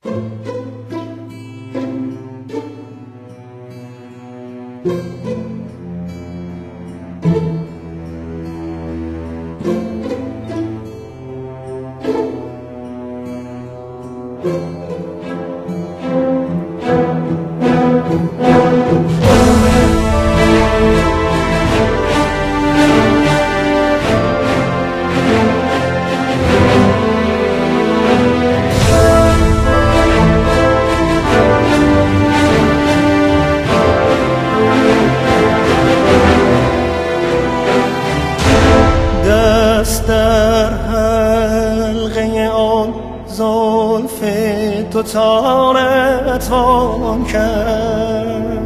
دست در حلقه آن زلف تو تا نتوان کرد،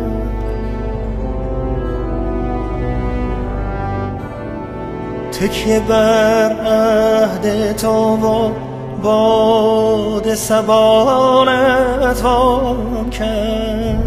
تکیه بر عهد تو و باد صبا نتوان کرد.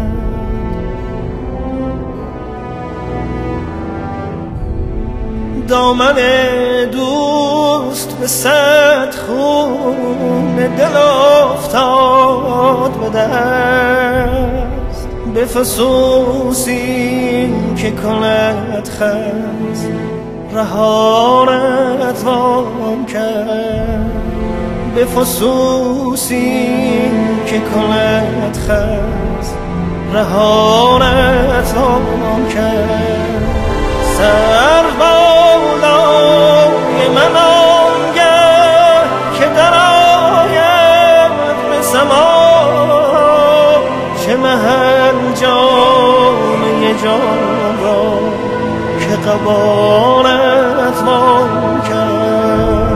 دامن دوست به صد خون دل افتاد به دست، به فسوسی که کند خست رها نتوان کرد، به فسوسی که کند خست رها نتوان کرد. سر بالای من آنگه که در آید به سما، چه محل جامعه جان را که قبا نتوان کرد.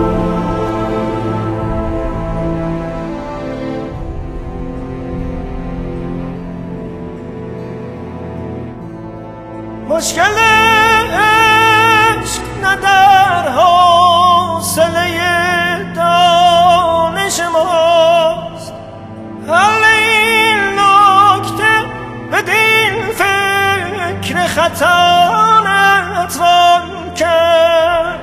مشکل عشق نه در حوصله دانش ماست، حل این نکته بدین فکر خطا نتوان کرد.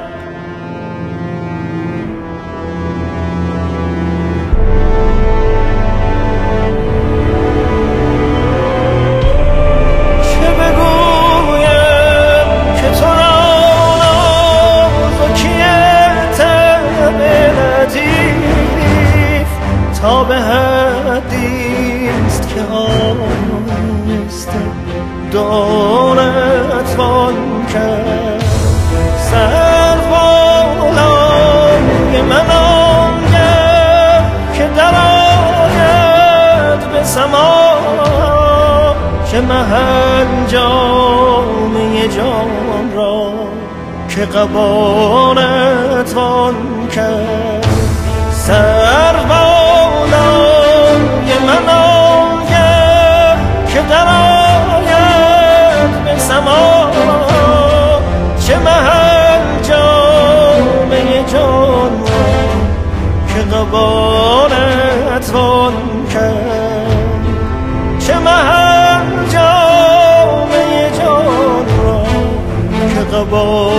تا به حدیست که آهسته دعا نتوان کرد. سر بالای من آنگه که در آید به سما، چه محل جامعه جان را که قبا نتوان کرد. سر بالای من آنگه که در آید به سما، چه محل جامعه جان را که قبا نتوان کرد، چه محل جامعه جان را که قبا